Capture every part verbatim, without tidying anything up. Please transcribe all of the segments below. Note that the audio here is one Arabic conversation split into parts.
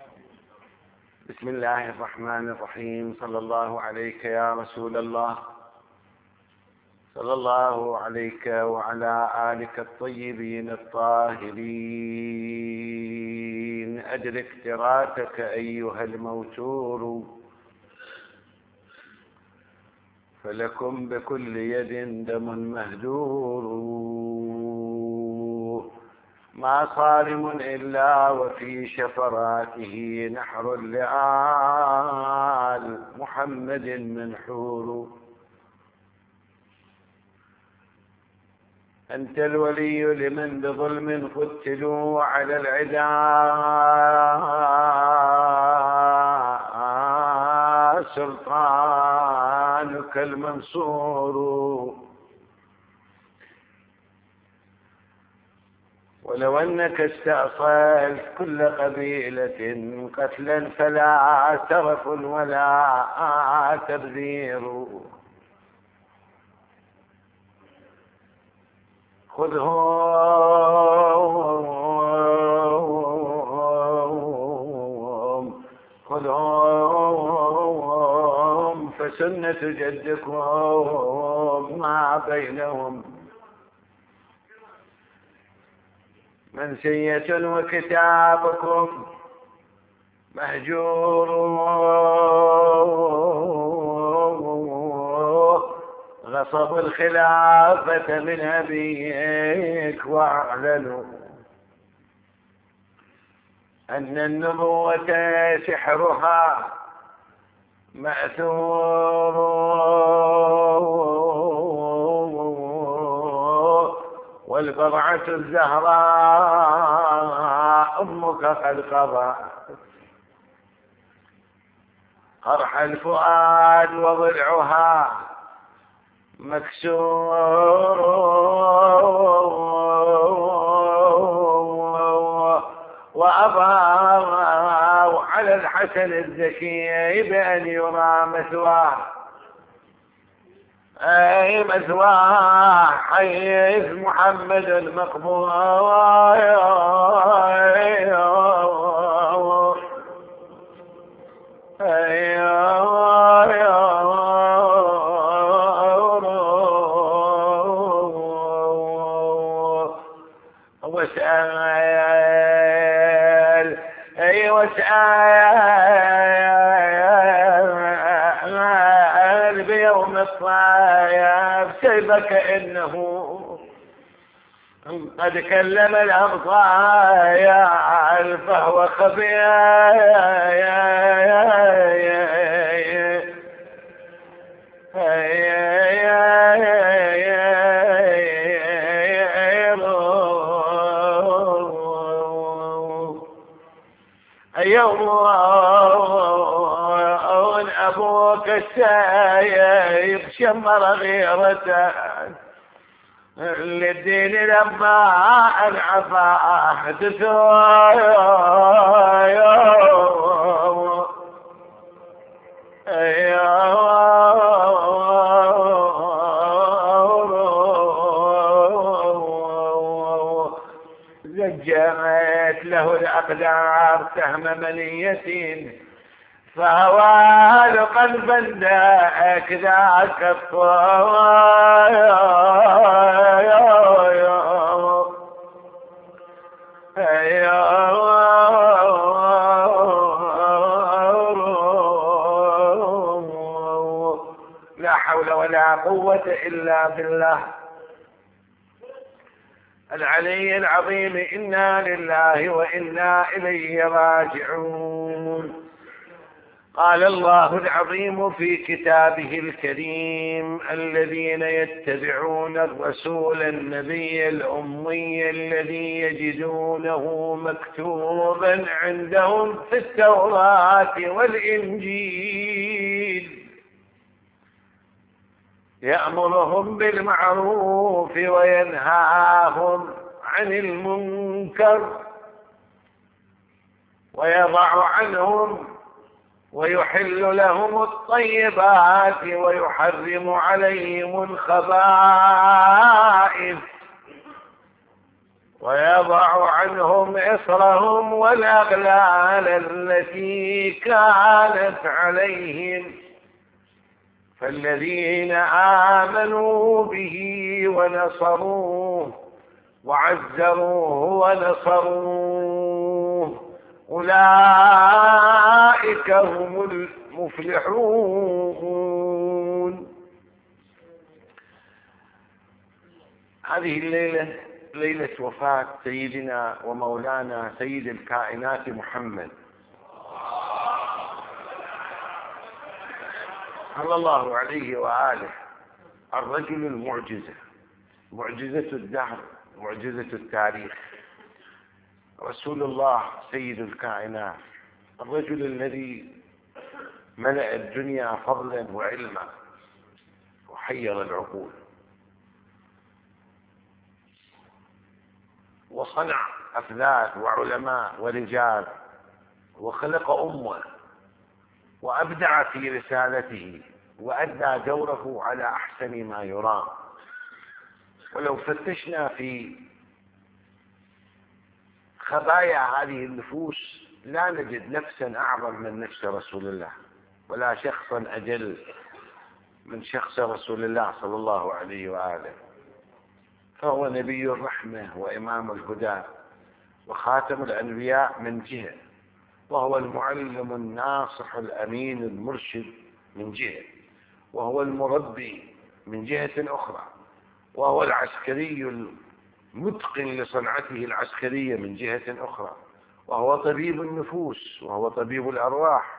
بسم الله الرحمن الرحيم. صلى الله عليك يا رسول الله، صلى الله عليك وعلى آلك الطيبين الطاهرين. أدرك تراثك أيها الموتور، فلكم بكل يد دم مهدور. ما صارم إلا وفي شفراته نحر لآل محمد منحور. أنت الولي لمن بظلم قتلوا على العداء، سلطانك المنصور. ولو أنك استأصلت كل قبيلة قتلا فلا ترف ولا تبذير. خذهم خذهم فسنة جدكم ما بينهم منسية وكتابكم مهجور. غصبوا الخلافة من أبيك واعلنوا أن النبوة سحرها مأثور. والبضعة الزهراء أمك قد قضى قرح الفؤاد وضلعها مكسور. وأبى على الحسن الزكي بأن يرى مثواه، أي مثواه حيث محمد المقبور. واسأل أي واسأل بيوم الصيام سيبك إنه قد كلم الأبطايا فهو خبير. يوم أبوك السايب شمر غيرته للدين لما أنعفى أحدثه. زجرت له الأقدار سهم منية فهوى قلبا ذاك ذاك الطور. لا حول ولا قوة إلا بالله العلي العظيم. إنا لله وإنا إليه راجعون. قال الله العظيم في كتابه الكريم: الذين يتبعون الرسول النبي الأمي الذي يجدونه مكتوبا عندهم في التوراة والإنجيل يأمرهم بالمعروف وينهاهم عن المنكر ويضع عنهم ويحل لهم الطيبات ويحرم عليهم الخبائث ويضع عنهم إصرهم والأغلال التي كانت عليهم. فالذين آمنوا به ونصروه وعزروه ونصروه أولئك هم المفلحون. هذه الليلة ليلة وفاة سيدنا ومولانا سيد الكائنات محمد صلى الله عليه وآله، الرجل المعجزة، معجزة الدهر، معجزة التاريخ، رسول الله سيد الكائنات، الرجل الذي ملأ الدنيا فضلا وعلما وحير العقول وصنع أفذاذ وعلماء ورجال وخلق أمة وأبدع في رسالته وأدى دوره على أحسن ما يرام. ولو فتشنا في خبايا هذه النفوس لا نجد نفسا أعظم من نفس رسول الله، ولا شخصا أجل من شخص رسول الله صلى الله عليه وآله. فهو نبي الرحمة وإمام الهدى وخاتم الأنبياء من جهة، وهو المعلم الناصح الأمين المرشد من جهة، وهو المربي من جهة أخرى، وهو العسكري المتقن لصنعته العسكرية من جهة أخرى، وهو طبيب النفوس، وهو طبيب الأرواح،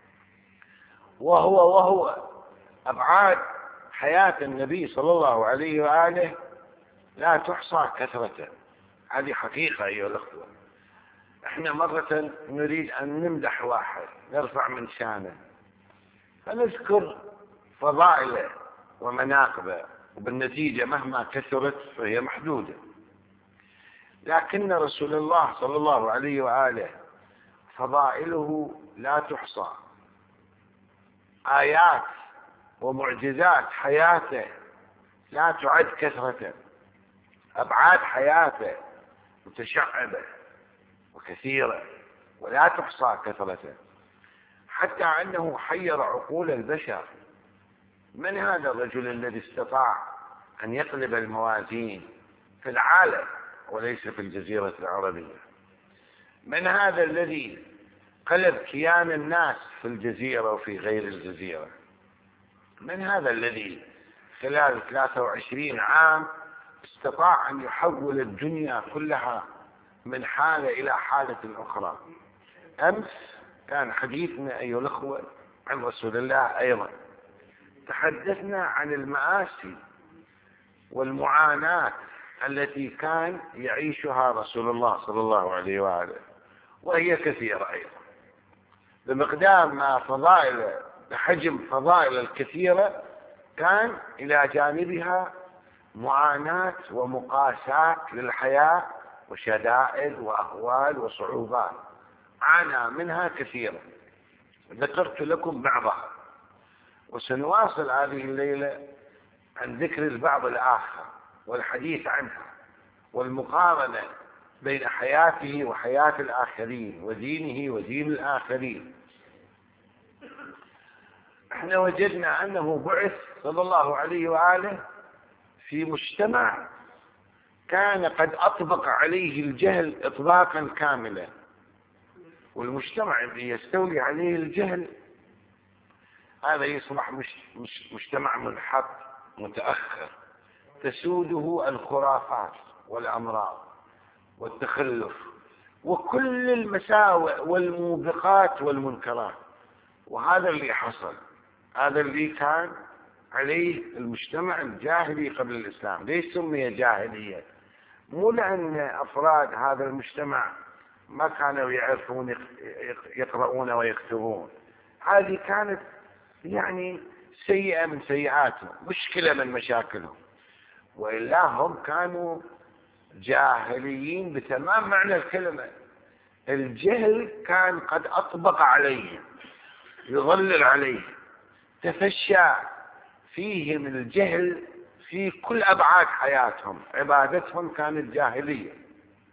وهو وهو أبعاد حياة النبي صلى الله عليه وآله لا تحصى كثرة. هذه حقيقة أيها الأخوة. احنا مرة نريد أن نمدح واحد نرفع من شانه فنذكر فضائله ومناقبه، وبالنتيجة مهما كثرت فهي محدودة. لكن رسول الله صلى الله عليه وآله فضائله لا تحصى، آيات ومعجزات حياته لا تعد كثرة، أبعاد حياته متشعبة وكثيرة ولا تحصى كثرة، حتى أنه حير عقول البشر. من هذا الرجل الذي استطاع أن يقلب الموازين في العالم وليس في الجزيرة العربية؟ من هذا الذي قلب كيان الناس في الجزيرة وفي غير الجزيرة؟ من هذا الذي خلال ثلاثة وعشرين عام استطاع أن يحول الدنيا كلها من حالة إلى حالة أخرى؟ أمس كان حديثنا أيها الأخوة عن رسول الله، أيضا تحدثنا عن المآسي والمعاناة التي كان يعيشها رسول الله صلى الله عليه وآله، وهي كثيرة أيضا بمقدار ما فضائل بحجم فضائل الكثيرة كان إلى جانبها معاناة ومقاسات للحياة وشدائد وأهوال وصعوبات عانى منها كثيرا. ذكرت لكم بعضها، وسنواصل هذه الليلة عن ذكر البعض الآخر والحديث عنها والمقارنة بين حياته وحياة الآخرين ودينه ودين الآخرين. احنا وجدنا أنه بعث صلى الله عليه وآله في مجتمع كان قد أطبق عليه الجهل إطباقا كاملا، والمجتمع اللي يستولي عليه الجهل هذا يصبح مش مش مجتمع منحط متأخر تسوده الخرافات والأمراض والتخلف وكل المساوئ والموبقات والمنكرات. وهذا اللي حصل، هذا اللي كان عليه المجتمع الجاهلي قبل الإسلام. ليش سمي جاهلية؟ مو لأن أفراد هذا المجتمع ما كانوا يعرفون يقرؤون ويكتبون، هذه كانت يعني سيئة من سيئاتهم، مشكلة من مشاكلهم، وإلا هم كانوا جاهليين بتمام معنى الكلمة. الجهل كان قد أطبق عليهم، يظلل عليهم، تفشى فيهم الجهل في كل أبعاد حياتهم. عبادتهم كانت جاهلية،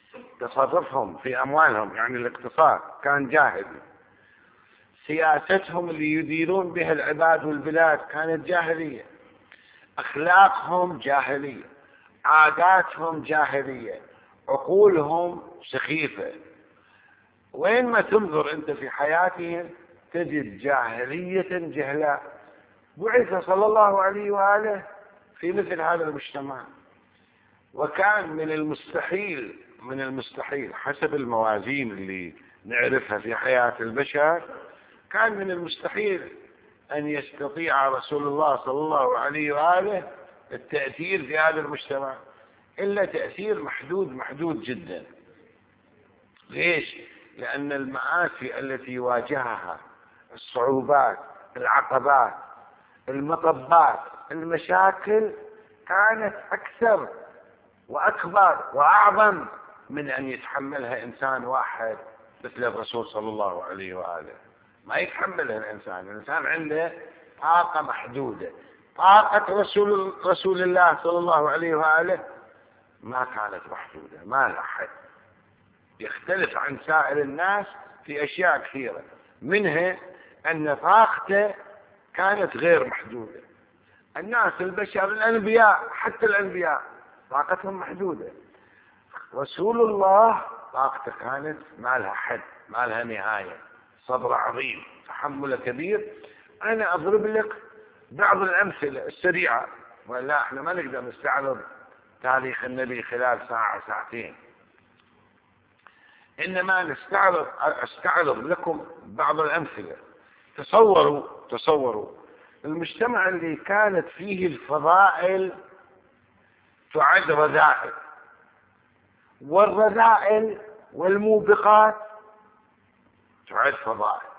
تصرفهم في أموالهم يعني الاقتصاد كان جاهلي، سياستهم اللي يديرون بها العباد والبلاد كانت جاهلية، أخلاقهم جاهلية، عاداتهم جاهلية، عقولهم سخيفة. وين ما تنظر أنت في حياتهم تجد جاهلية جهلاء. بعث صلى الله عليه وآله في مثل هذا المجتمع، وكان من المستحيل من المستحيل حسب الموازين اللي نعرفها في حياة البشر، كان من المستحيل أن يستطيع رسول الله صلى الله عليه وآله التأثير في هذا المجتمع إلا تأثير محدود محدود جدا. ليش؟ لأن المآسي التي واجهها، الصعوبات، العقبات، المطبات، المشاكل، كانت أكثر وأكبر وأعظم من أن يتحملها إنسان واحد مثل الرسول صلى الله عليه وآله. ما يتحملها الإنسان، الإنسان عنده طاقة محدودة. طاقة رسول, رسول الله صلى الله عليه وآله ما كانت محدودة، ما لها حد، يختلف عن سائر الناس في أشياء كثيرة، منها أن طاقته كانت غير محدودة. الناس البشر الأنبياء، حتى الأنبياء طاقتهم محدودة، رسول الله طاقته كانت ما لها حد، ما لها نهاية، صبر عظيم، تحمل كبير. أنا أضرب لك بعض الأمثلة السريعة، ولا احنا ما نقدر نستعرض تاريخ النبي خلال ساعة ساعتين، إنما نستعرض أستعرض لكم بعض الأمثلة. تصوروا تصوروا المجتمع اللي كانت فيه الفضائل تعد رذائل، والرذائل والموبقات تعد فضائل.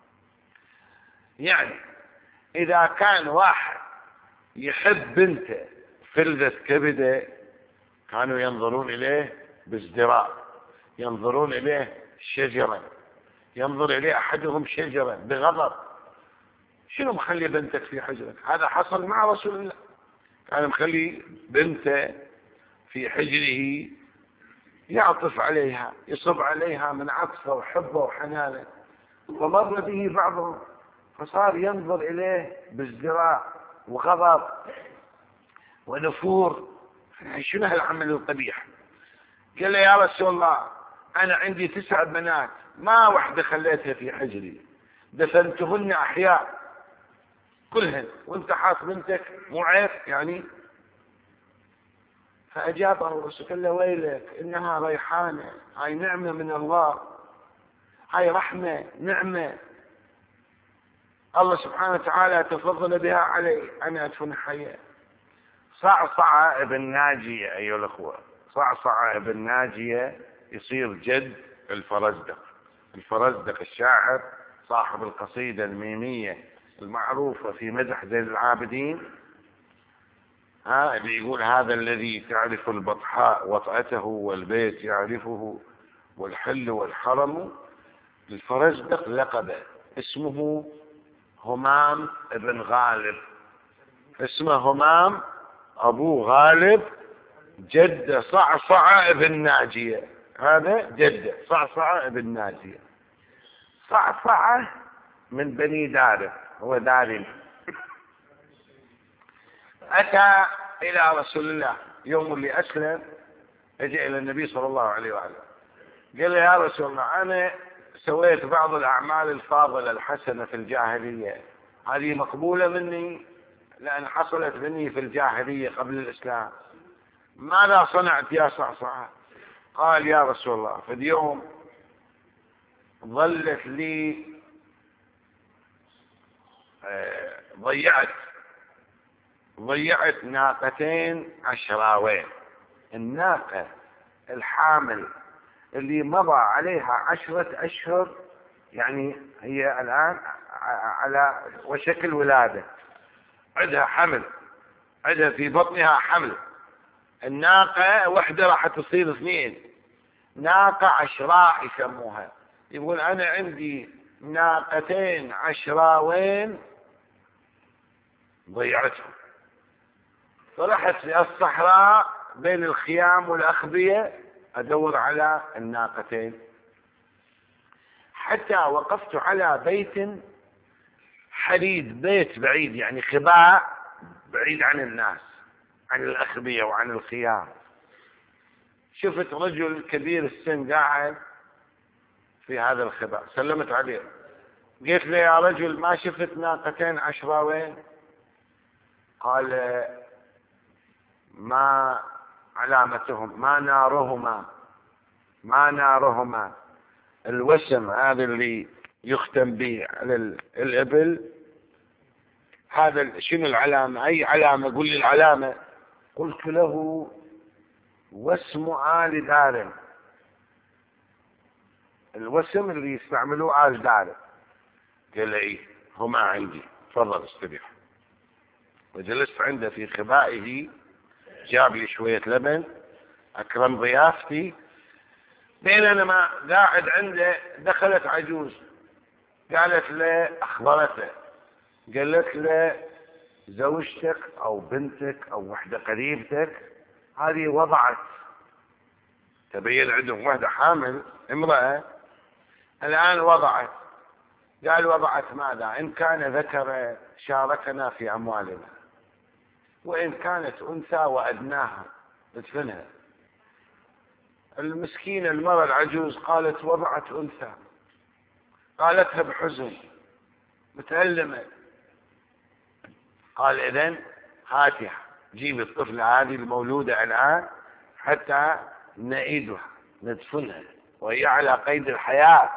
يعني إذا كان واحد يحب بنته فلذة كبده كانوا ينظرون إليه بازدراء، ينظرون إليه شجرا، ينظر إليه أحدهم شجرا بغضب. شنو مخلي بنتك في حجرك؟ هذا حصل مع رسول الله، كان مخلي بنته في حجره يعطف عليها، يصب عليها من عطفه وحبه وحنانه. فمر به بعضهم فصار ينظر إليه بازدراء وغضب ونفور. شنو هالعمل القبيح؟ قال له يا رسول الله أنا عندي تسع بنات، ما واحدة خليتها في حجري، دفنتهن أحياء كلهن، وانت حاط بنتك مو عيب يعني؟ فأجابه الرسول قال له ويلك، إنها ريحانة، هاي نعمة من الله، هاي رحمة نعمة الله سبحانه وتعالى تفضل بها علي، أنا أدفن حياة. صعصع ابن ناجية أيها الأخوة، صعصع ابن ناجية يصير جد الفرزدق. الفرزدق الشاعر صاحب القصيدة الميمية المعروفة في مدح زين العابدين، ها اللي يقول هذا الذي تعرف البطحاء وطأته والبيت يعرفه والحل والحرم. الفرزدق لقبه اسمه همام ابن غالب، اسمه همام أبو غالب، جد صعصع ابن ناجية، هذا جد صعصع ابن ناجية. صعصع من بني دارب، هو داري. أتى إلى رسول الله يوم اللي أسلم، أجى إلى النبي صلى الله عليه وآله، قال له يا رسول الله أنا سويت بعض الأعمال الفاضلة الحسنة في الجاهلية، هذه مقبولة مني لأن حصلت مني في الجاهلية قبل الإسلام، ماذا صنعت يا صعصع؟ قال يا رسول الله في اليوم ظلت لي ضيعت ضيعت ناقتين عشراوين. الناقة الحامل اللي مضى عليها عشرة أشهر، يعني هي الآن على وشكل ولادة، عندها حمل، عندها في بطنها حمل. الناقة واحدة راح تصير اثنين، ناقة عشراء يسموها. يقول أنا عندي ناقتين عشراوين ضيعتهم، فرحت في الصحراء بين الخيام والأخبية أدور على الناقتين، حتى وقفت على بيت حديد، بيت بعيد يعني خباء بعيد عن الناس، عن الأخبية وعن الخيار. شفت رجل كبير السن قاعد في هذا الخباء، سلمت عليه، قلت له يا رجل ما شفت ناقتين عشراوين؟ قال ما علامتهم، ما نارهما، ما نارهما. الوسم هذا اللي يختم به على الإبل، هذا شنو العلامة؟ أي علامة؟ قل لي العلامة. قلت له وسم آل دار، الوسم اللي يستعملوه آل دار. قال لي إيه هما عندي، تفضل استريح. وجلست عنده في خبائه، جاب لي شوية لبن، أكرم ضيافتي. بينما قاعد عنده دخلت عجوز، قالت له، أخبرته، قالت له زوجتك أو بنتك أو وحدة قريبتك هذه وضعت. تبين عندهم وحدة حامل امرأة الآن وضعت. قال وضعت ماذا؟ إن كان ذكر شاركنا في أموالنا، وإن كانت أنثى وأدناها ادفنها. المسكينة المرأة العجوز قالت وضعت أنثى، قالتها بحزن متألمة. قال إذن هاتها، جيب الطفلة هذه المولودة الآن حتى نعيدها ندفنها وهي على قيد الحياة.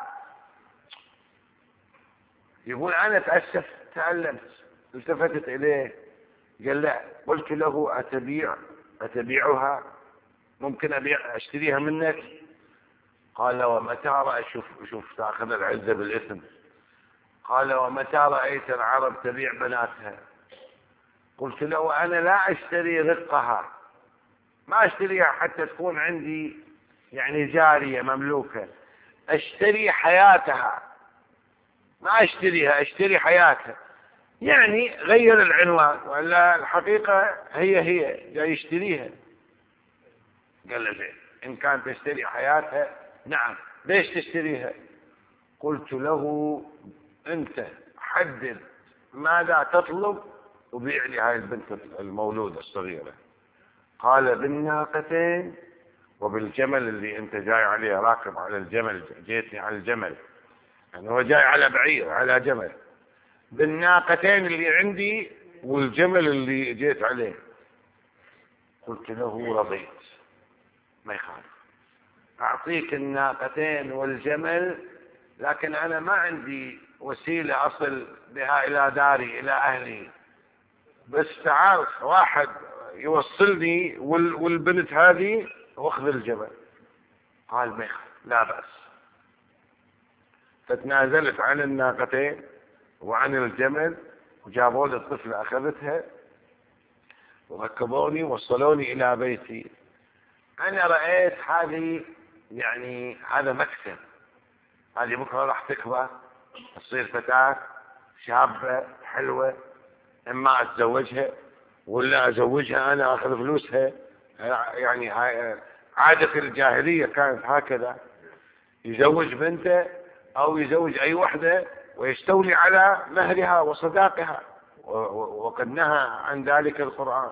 يقول أنا تأسف تألمت، التفتت إليه قال لا. قلت له أتبيع أتبيعها؟ ممكن أبيع أشتريها منك؟ قال ومتى رأى، شوف شوف تأخذ العزة بالإثم. قال ومتى رأيت العرب تبيع بناتها؟ قلت له أنا لا أشتري رقها، ما أشتريها حتى تكون عندي يعني جارية مملوكة، أشتري حياتها، ما أشتريها، أشتري حياتها. يعني غير العنوان، ولا الحقيقة هي هي جاي يشتريها. قال له إن كانت تشتري حياتها نعم، ليش تشتريها؟ قلت له أنت حدد ماذا تطلب وبيع لي هاي البنت المولودة الصغيرة. قال بالناقتين وبالجمل اللي أنت جاي عليه، راكب على الجمل، جيتني على الجمل، يعني هو جاي على بعير على جمل. بالناقتين اللي عندي والجمل اللي جيت عليه. قلت له رضيت، ما يخالف، أعطيك الناقتين والجمل، لكن أنا ما عندي وسيلة أصل بها إلى داري إلى أهلي، بس تعال واحد يوصلني والبنت هذه واخذ الجمل. قال ما يخالف، لا بأس. فتنازلت عن الناقتين وعن الجمل، وجابوا لي الطفل، أخذتها وركبوني وصلوني إلى بيتي. أنا رأيت هذه يعني هذا مكسب، هذه بكرة راح تكبر تصير فتاة شابة حلوة، إما أتزوجها ولا أزوجها أنا أخذ فلوسها. يعني عادة الجاهلية كانت هكذا، يزوج بنته أو يزوج أي وحدة ويستولي على مهرها وصداقها، وقد نهى عن ذلك القرآن.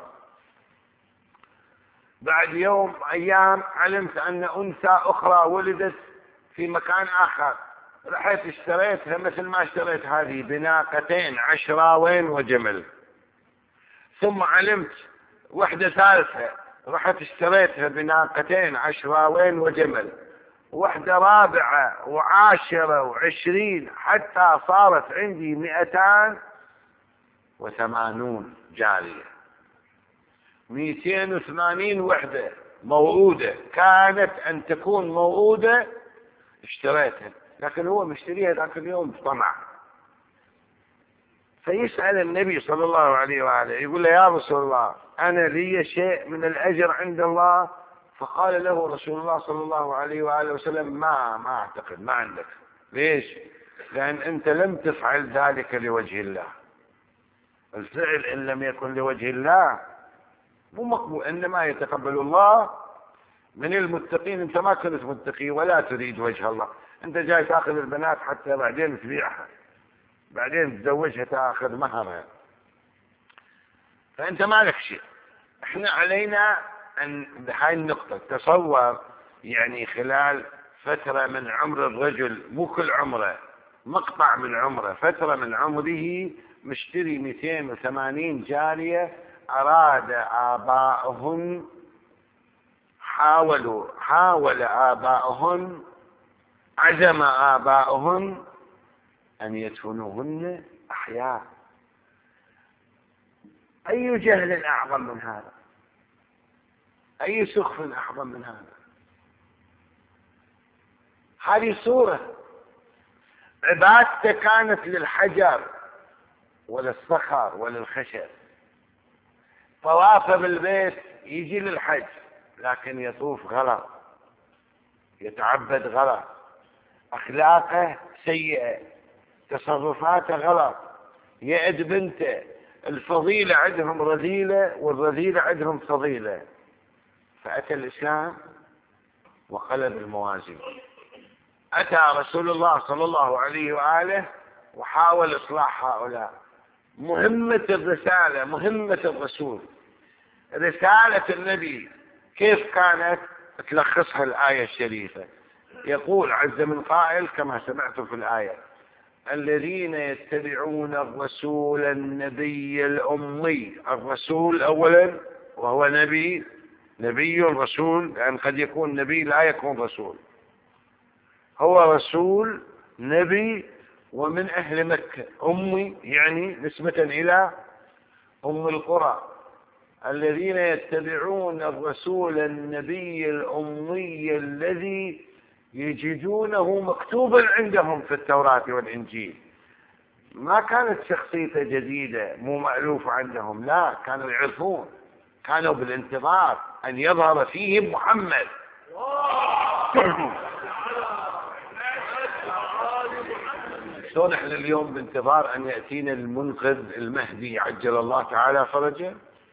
بعد يوم أيام علمت أن أنثى أخرى ولدت في مكان آخر، رحت اشتريتها مثل ما اشتريت هذه بناقتين عشراوين وجمل. ثم علمت وحدة ثالثة، رحت اشتريتها بناقتين عشراوين وجمل. وحدة رابعة وعاشرة وعشرين، حتى صارت عندي مئتان وثمانون جارية، مئتين وثمانين وحدة موعودة، كانت أن تكون موعودة اشتريتها، لكن هو مشتريها ذاك اليوم بطمع. فيسأل النبي صلى الله عليه وآله، يقول له يا رسول الله أنا لي شيء من الأجر عند الله؟ فقال له رسول الله صلى الله عليه وآله وسلم ما ما أعتقد، ما عندك. ليش؟ لأن أنت لم تفعل ذلك لوجه الله. الفعل إن لم يكن لوجه الله مو مقبول، إنما يتقبل الله من المتقين. انت ما كنت متقي ولا تريد وجه الله، انت جاي تاخذ البنات حتى بعدين تبيعها، بعدين تزوجها تاخذ مهرها، فانت ما لك شيء. احنا علينا ان بهاي النقطة تصور يعني خلال فترة من عمر الرجل، مو كل عمره، مقطع من عمره، فترة من عمره، مشتري مئتين وثمانين جارية، أراد آباؤهن حاولوا حاول آباؤهن عزم آباؤهن أن يدفنوهن أحياء. أي جهل أعظم من هذا؟ أي سخف أعظم من هذا؟ هذه صورة عبادته كانت للحجر وللصخر وللخشب. طوافه بالبيت يجي للحج لكن يطوف غلط، يتعبد غلط، أخلاقه سيئة، تصرفاته غلط، يأد بنته. الفضيلة عندهم رذيلة والرذيلة عندهم فضيلة. فأتى الإسلام وقلب الموازين. أتى رسول الله صلى الله عليه وآله وحاول إصلاح هؤلاء. مهمة الرسالة، مهمة الرسول، رسالة النبي كيف كانت؟ تلخصها الآية الشريفة. يقول عز من قائل كما سمعتم في الآية: الذين يتبعون الرسول النبي الأمي. الرسول أولا وهو نبي، نبي رسول، لأن يعني قد يكون نبي لا يكون رسول. هو رسول نبي ومن أهل مكة، أمي يعني نسبة إلى أم القرى. الذين يتبعون الرسول النبي الأمي الذي يجدونه مكتوبا عندهم في التوراة والإنجيل. ما كانت شخصيته جديدة مو مألوف عندهم، لا، كانوا يعرفون، كانوا بالانتظار أن يظهر فيهم محمد. شلون احنا اليوم بانتظار أن يأتينا المنقذ المهدي عجل الله تعالى فرجه؟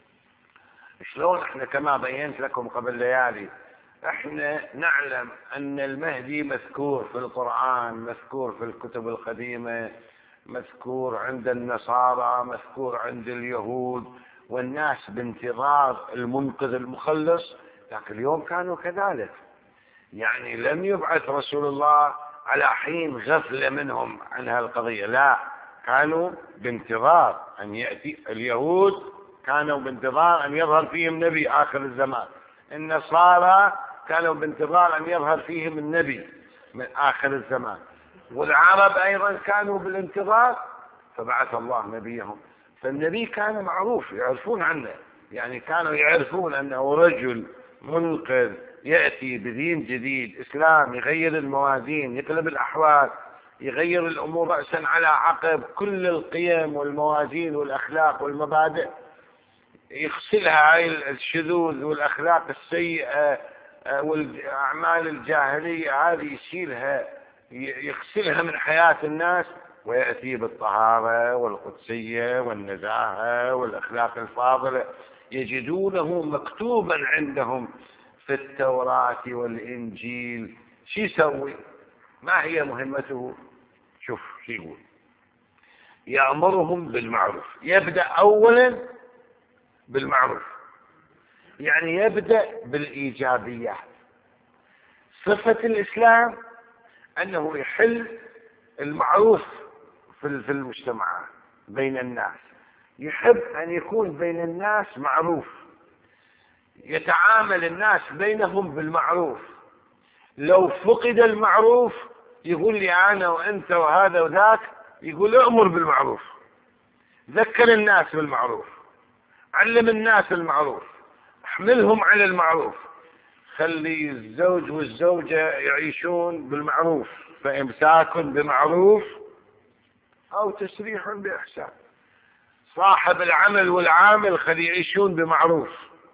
شلون احنا كما بينت لكم قبل ليالي، احنا نعلم ان المهدي مذكور في القرآن، مذكور في الكتب القديمة، مذكور عند النصارى، مذكور عند اليهود، والناس بانتظار المنقذ المخلص. لكن اليوم كانوا كذلك، يعني لم يبعث رسول الله على حين غفلة منهم عن هالقضية، لا، كانوا بانتظار أن يأتي. اليهود كانوا بانتظار أن يظهر فيهم نبي آخر الزمان، النصارى كانوا بانتظار أن يظهر فيهم النبي من آخر الزمان، والعرب أيضا كانوا بالانتظار، فبعث الله نبيهم. فالنبي كان معروف، يعرفون عنه، يعني كانوا يعرفون أنه رجل منقذ يأتي بدين جديد، إسلام يغير الموازين، يقلب الأحوال، يغير الأمور رأسا على عقب، كل القيم والموازين والأخلاق والمبادئ يغسلها، هاي الشذوذ والأخلاق السيئة والأعمال الجاهلية هذه يشيلها، يغسلها من حياة الناس، ويأتي بالطهارة والقدسية والنزاهة والأخلاق الفاضلة. يجدونه مكتوبا عندهم في التوراة والإنجيل. شو يسوي؟ ما هي مهمته؟ شوف شو يقول: يأمرهم بالمعروف. يبدأ أولا بالمعروف، يعني يبدأ بالإيجابيات. صفة الإسلام أنه يحل المعروف في المجتمعات بين الناس، يحب أن يكون بين الناس معروف، يتعامل الناس بينهم بالمعروف. لو فقد المعروف يقول لي أنا وأنت وهذا وذاك، يقول أمر بالمعروف، ذكر الناس بالمعروف، علم الناس المعروف، احملهم على المعروف، خلي الزوج والزوجة يعيشون بالمعروف، فإمساك بمعروف أو تسريح بإحسان. صاحب العمل والعامل خلي يعيشون بمعروف،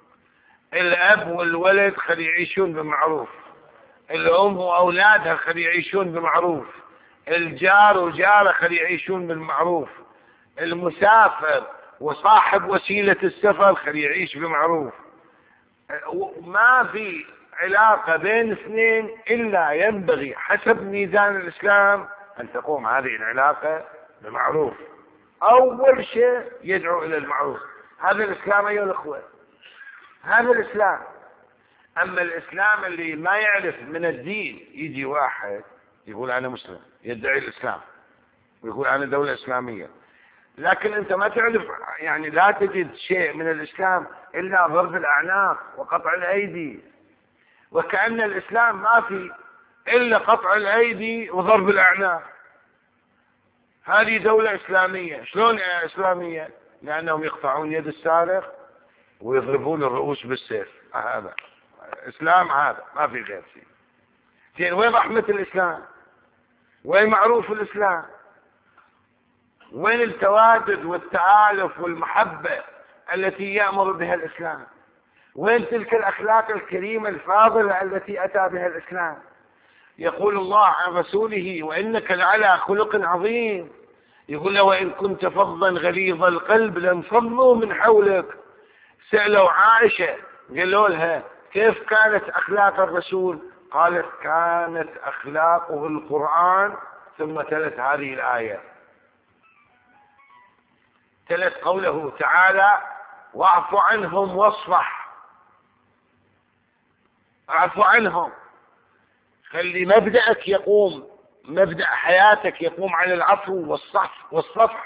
الأب والولد خلي يعيشون بمعروف، الأم وأولادها خلي يعيشون بمعروف، الجار وجاره خلي يعيشون بالمعروف، المسافر وصاحب وسيلة السفر خلي يعيش بمعروف. ما في علاقة بين اثنين إلا ينبغي حسب ميزان الإسلام أن تقوم هذه العلاقة بمعروف. أول شيء يدعو إلى المعروف. هذا الإسلام أيها الأخوة، هذا الإسلام. أما الإسلام اللي ما يعرف من الدين، يجي واحد يقول أنا مسلم، يدعي الإسلام ويقول أنا دولة إسلامية، لكن أنت ما تعرف، يعني لا تجد شيء من الإسلام إلا ضرب الأعناق وقطع الأيدي، وكأن الإسلام ما في إلا قطع الأيدي وضرب الأعناق. هذه دولة إسلامية. شلون إسلامية؟ لأنهم يقطعون يد السارق ويضربون الرؤوس بالسيف. هذا إسلام، هذا ما في غير شيء. زين، وين رحمة الإسلام؟ وين معروف الإسلام؟ وين التوادد والتآلف والمحبة التي يأمر بها الإسلام؟ وين تلك الأخلاق الكريمة الفاضلة التي أتى بها الإسلام؟ يقول الله عن رسوله: وإنك لعلى خلق عظيم. يقول له: وإن كنت فظا غليظ القلب لانفضوا من حولك. سألوا عائشة قالوا لها: كيف كانت أخلاق الرسول؟ قالت: كانت أخلاقه القرآن. ثم تلت هذه الآية، تلت قوله تعالى: واعف عنهم واصفح. اعف عنهم، خلي مبدأك يقوم، مبدأ حياتك يقوم على العفو والصفح والصفح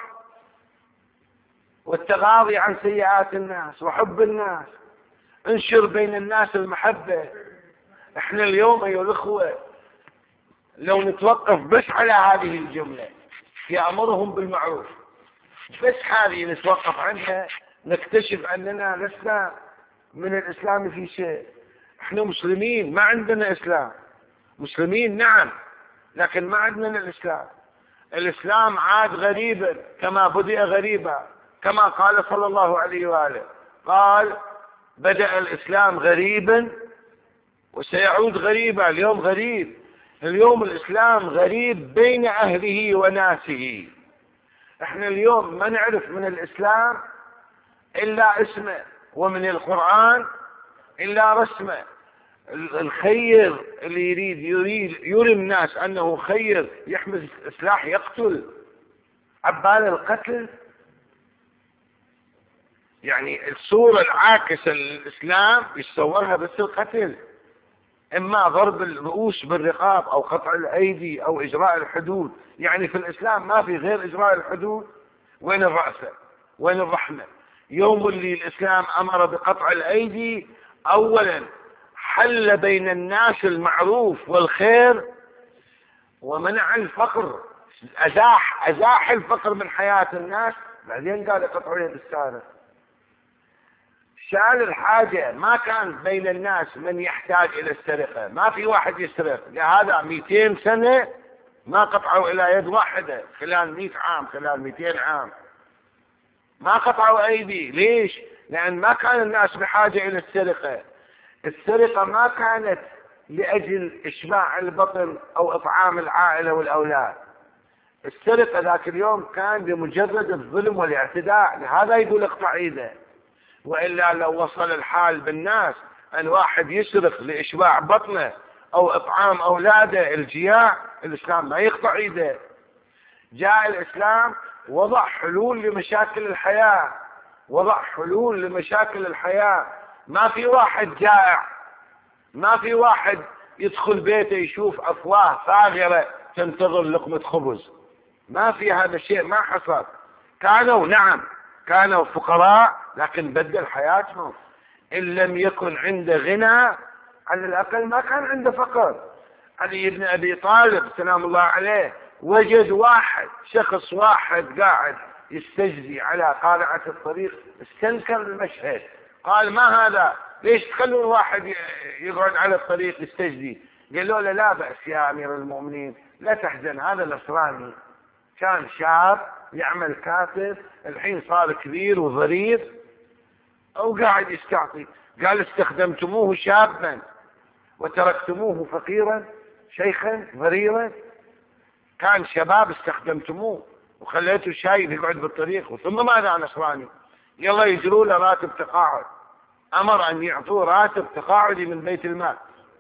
والتغاضي عن سيئات الناس وحب الناس. انشر بين الناس المحبة. احنا اليوم ايها الاخوة لو نتوقف بس على هذه الجملة، يأمرهم بالمعروف، بس هذه نتوقف عنها، نكتشف أننا لسنا من الإسلام في شيء. احنا مسلمين، ما عندنا إسلام. مسلمين نعم، لكن ما عندنا الإسلام. الإسلام عاد غريبا كما بدأ غريبا، كما قال صلى الله عليه وآله، قال: بدأ الإسلام غريبا وسيعود غريبا. اليوم غريب، اليوم الإسلام غريب بين أهله وناسه. احنا اليوم ما نعرف من الإسلام إلا اسمه، ومن القرآن إلا رسمه. الخير اللي يريد يريد يري الناس أنه خير، يحمل سلاح يقتل. عبال القتل، يعني الصورة العاكسة للإسلام يتصورها بس القتل، إما ضرب الرؤوس بالرقاب أو قطع الأيدي أو إجراء الحدود. يعني في الإسلام ما في غير إجراء الحدود. وين الرأفة؟ وين الرحمة؟ يوم اللي الإسلام أمر بقطع الأيدي، أولا حل بين الناس المعروف والخير ومنع الفقر، أزاح أزاح الفقر من حياة الناس. بعدين قال قطعوا يد السارق. شال الحاجة، ما كان بين الناس من يحتاج إلى السرقة، ما في واحد يسرق. لهذا مئتين سنة ما قطعوا إلى يد واحدة، خلال مئة عام، خلال مئتين عام ما قطعوا أيدي. ليش؟ لأن ما كان الناس بحاجة إلى السرقة. السرقة ما كانت لأجل إشباع البطن أو إطعام العائلة والأولاد. السرقة ذاك اليوم كان بمجرد الظلم والاعتداء، لهذا يقول اقطع ايده. وإلا لو وصل الحال بالناس أن واحد يسرق لإشباع بطنه أو إطعام أولاده الجياع، الإسلام ما يقطع ايده. جاء الإسلام وضع حلول لمشاكل الحياة، وضع حلول لمشاكل الحياة. ما في واحد جائع، ما في واحد يدخل بيته يشوف أفواه فاغرة تنتظر لقمة خبز. ما في هذا الشيء، ما حصل. كانوا نعم كانوا فقراء، لكن بدل حياتهم. إن لم يكن عنده غنى على الأقل ما كان عنده فقر. علي بن أبي طالب سلام الله عليه وجد واحد، شخص واحد قاعد يستجزي على قارعة الطريق، استنكر المشهد، قال: ما هذا؟ ليش تخلون واحد يقعد على الطريق يستجزي؟ قالوا له: لا بأس يا أمير المؤمنين، لا تحزن، هذا نصراني، كان شاب يعمل كاتب، الحين صار كبير وضرير أو قاعد يستعطي. قال: استخدمتموه شابا وتركتموه فقيرا شيخا ضريرا. كان شباب استخدمتموه وخليته شايب يقعد بالطريق، ثم ماذا نصراني؟ يلا يجروا له راتب تقاعد. أمر أن يعطوه راتب تقاعدي من بيت المال.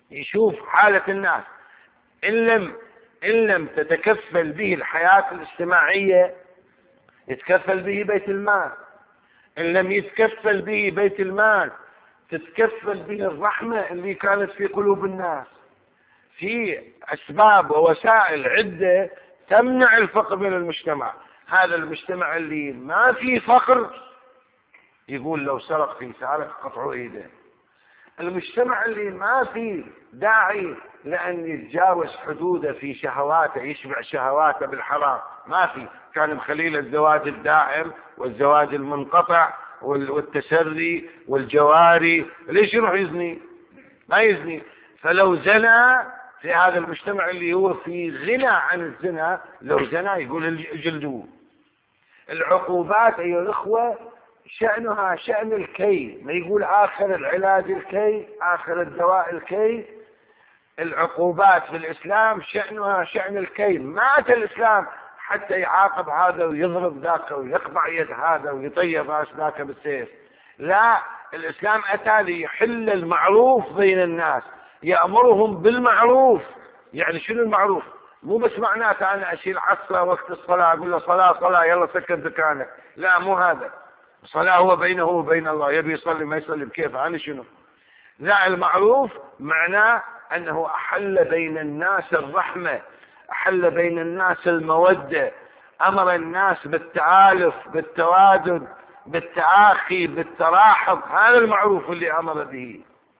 يشوف حالة الناس. إن لم إن لم تتكفل به الحياة الاجتماعية يتكفل به بيت المال. إن لم يتكفل به بيت المال تتكفل به الرحمة اللي كانت في قلوب الناس. في أسباب ووسائل عدة تمنع الفقر من المجتمع. هذا المجتمع اللي ما فيه فقر يقول لو سرق في سارق قطعوا ايده. المجتمع اللي ما فيه داعي لأن يتجاوز حدوده في شهواته، يشبع شهواته بالحرام، ما في، كان مخليل الزواج الدائم والزواج المنقطع والتسري والجواري، ليش يروح يزني؟ ما يزني. فلو زنى في هذا المجتمع اللي هو في غنى عن الزنا، لو زنى يقول جلدوه. العقوبات أيها الأخوة شأنها شأن الكي، ما يقول آخر العلاج الكي، آخر الدواء الكي. العقوبات في الإسلام شأنها شأن الكي. ما أتى الإسلام حتى يعاقب هذا ويضرب ذاك ويقطع يد هذا ويطير راس ذاك بالسيف. لا، الإسلام أتى ليحل المعروف بين الناس، يأمرهم بالمعروف. يعني شنو المعروف؟ مو بس معناته أنا أشيل عصا وقت الصلاة أقول له صلاة صلاة يلا سكر دكانك، لا مو هذا. الصلاة هو بينه وبين الله، يبي يصلي ما يصلي بكيف، أنا شنو؟ لا، المعروف معناه أنه أحل بين الناس الرحمة، أحل بين الناس المودة، أمر الناس بالتآلف بالتوادد بالتآخي بالتراحم. هذا المعروف اللي أمر به.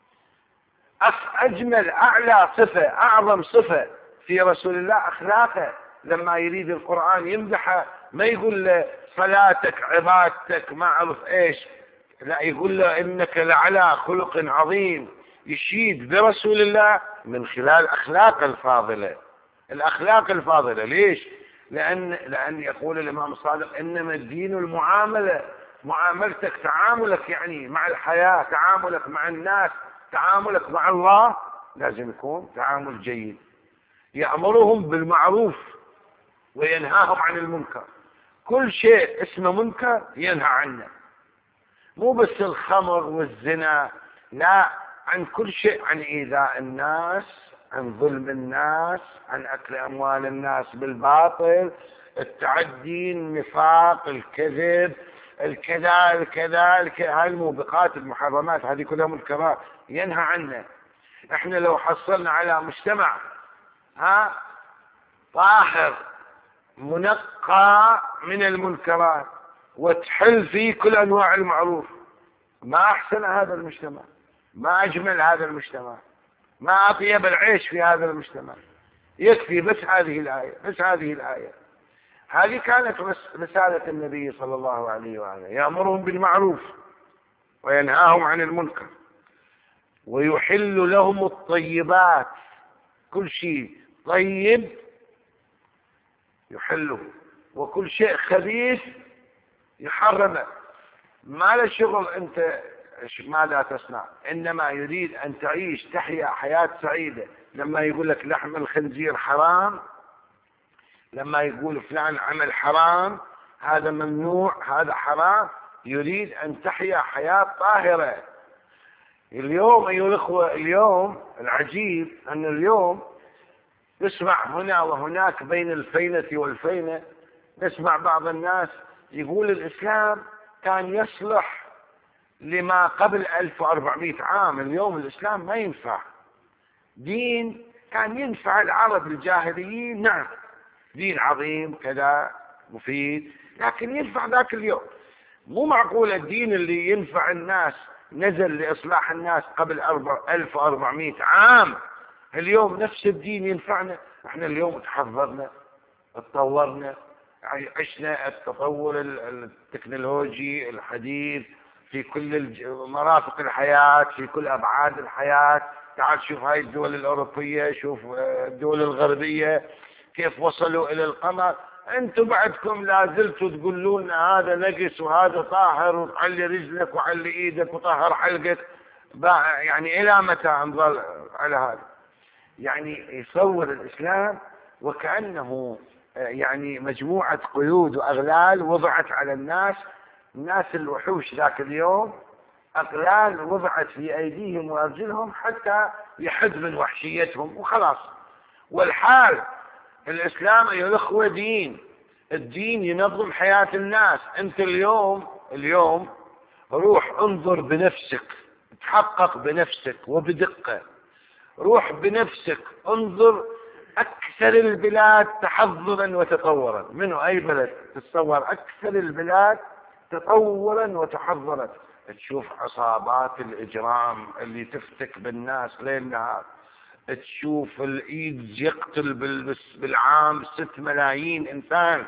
أجمل أعلى صفة أعظم صفة في رسول الله أخلاقه. لما يريد القرآن يمدحه ما يقول له صلاتك عبادتك ما أعرف إيش، لا، يقول له إنك لعلى خلق عظيم. يشيد برسول الله من خلال أخلاق الفاضلة. الأخلاق الفاضلة ليش؟ لأن لأن يقول الإمام الصادق إنما الدين المعاملة. معاملتك تعاملك يعني مع الحياة، تعاملك مع الناس، تعاملك مع الله لازم يكون تعامل جيد. يأمرهم بالمعروف وينهاهم عن المنكر. كل شيء اسمه منكر ينهى عنه، مو بس الخمر والزنا، لا، عن كل شيء، عن إيذاء الناس، عن ظلم الناس، عن أكل أموال الناس بالباطل، التعدي، النفاق، الكذب، الكذا الكذا الكذا. هاي الموبقات المحرمات هذه كلها منكرات ينهى عنها. احنا لو حصلنا على مجتمع ها طاهر منقى من المنكرات وتحل فيه كل أنواع المعروف، ما أحسن هذا المجتمع، ما أجمل هذا المجتمع، ما أطيب العيش في هذا المجتمع. يكفي بس هذه الآية، بس هذه الآية. هذه كانت رسالة النبي صلى الله عليه وآله، يأمرهم بالمعروف وينهاهم عن المنكر ويحل لهم الطيبات. كل شيء طيب يحله، وكل شيء خبيث يحرمه. ما له شغل أنت ماذا تصنع، إنما يريد أن تعيش تحيا حياة سعيدة. لما يقول لك لحم الخنزير حرام، لما يقول فلان عمل حرام، هذا ممنوع، هذا حرام، يريد أن تحيا حياة طاهرة. اليوم أيها الأخوة، اليوم العجيب أن اليوم نسمع هنا وهناك بين الفينة والفينة، نسمع بعض الناس يقول الإسلام كان يصلح لما قبل ألف وأربعمائة عام. اليوم الإسلام ما ينفع. دين كان ينفع العرب الجاهليين، نعم، دين عظيم كذا مفيد، لكن ينفع ذاك اليوم. مو معقول الدين اللي ينفع الناس نزل لإصلاح الناس قبل ألف وأربعمائة عام، اليوم نفس الدين ينفعنا. احنا اليوم تحضرنا، تطورنا، عشنا التطور التكنولوجي الحديث في كل مرافق الحياة، في كل أبعاد الحياة. تعال شوف هاي الدول الأوروبية، شوف الدول الغربية كيف وصلوا إلى القمر. أنتم بعدكم لازلتوا تقولون هذا نجس وهذا طاهر، وعلي رجلك وعلي إيدك وطهر حلقك. يعني إلى متى نظل على هذا؟ يعني يصور الإسلام وكأنه يعني مجموعة قيود وأغلال وضعت على الناس. الناس الوحوش ذاك اليوم أغلال وضعت في أيديهم وأرجلهم حتى يحد من وحشيتهم وخلاص. والحال الإسلام أيها الأخوة دين، الدين ينظم حياة الناس. أنت اليوم اليوم روح انظر بنفسك، تحقق بنفسك وبدقة، روح بنفسك انظر أكثر البلاد تحضرا وتطورا. منه أي بلد تتصور أكثر البلاد تطورا وتحضرا؟ تشوف عصابات الإجرام اللي تفتك بالناس ليل نهار، تشوف الإيدز يقتل بالعام ست ملايين إنسان،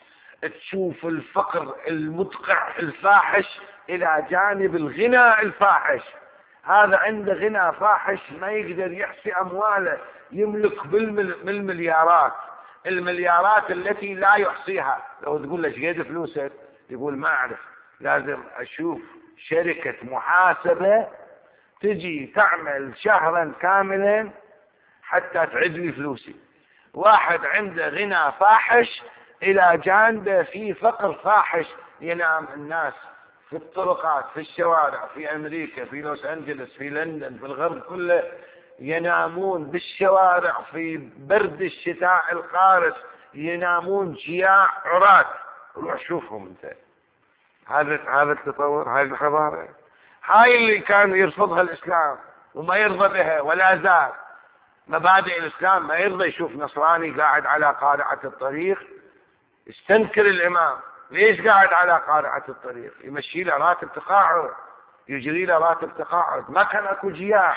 تشوف الفقر المدقع الفاحش إلى جانب الغنى الفاحش. هذا عنده غنى فاحش ما يقدر يحصي أمواله، يملك بالمليارات، المليارات التي لا يحصيها. لو تقول له ايش قد فلوسك يقول ما أعرف، لازم أشوف شركة محاسبة تجي تعمل شهرا كاملا حتى تعد لي فلوسي. واحد عنده غنى فاحش إلى جانبه في فقر فاحش، ينام الناس في الطرقات، في الشوارع، في أمريكا، في لوس أنجلس، في لندن، في الغرب كله ينامون بالشوارع في برد الشتاء القارس، ينامون جياع عراة. روح شوفهم انت. هذا هذا التطور، هذه الحضارة، هاي اللي كان يرفضها الإسلام وما يرضى بها ولا زال. مبادئ الإسلام ما يرضى يشوف نصراني قاعد على قارعة الطريق يستنكر الإمام. ليش قاعد على قارعة الطريق؟ يمشي له راتب تقاعد، يجري له راتب تقاعد. ما كان اكو جياع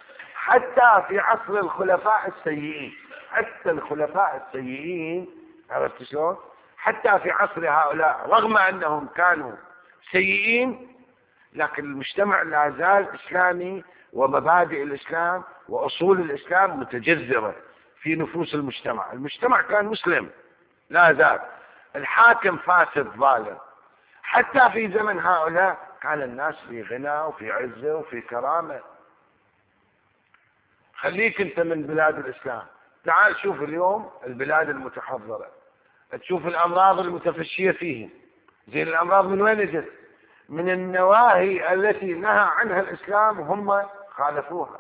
حتى في عصر الخلفاء السيئين. حتى الخلفاء السيئين، عرفت شلون؟ حتى في عصر هؤلاء رغم أنهم كانوا سيئين، لكن المجتمع لا زال إسلامي، ومبادئ الإسلام وأصول الإسلام متجذرة في نفوس المجتمع. المجتمع كان مسلم لا زال. الحاكم فاسد ظالم. حتى في زمن هؤلاء كان الناس في غنى وفي عزة وفي كرامة. خليك انت من بلاد الإسلام، تعال شوف اليوم البلاد المتحضرة، تشوف الأمراض المتفشية فيهم. زين الأمراض من وين اجت؟ من النواهي التي نهى عنها الإسلام وهم خالفوها.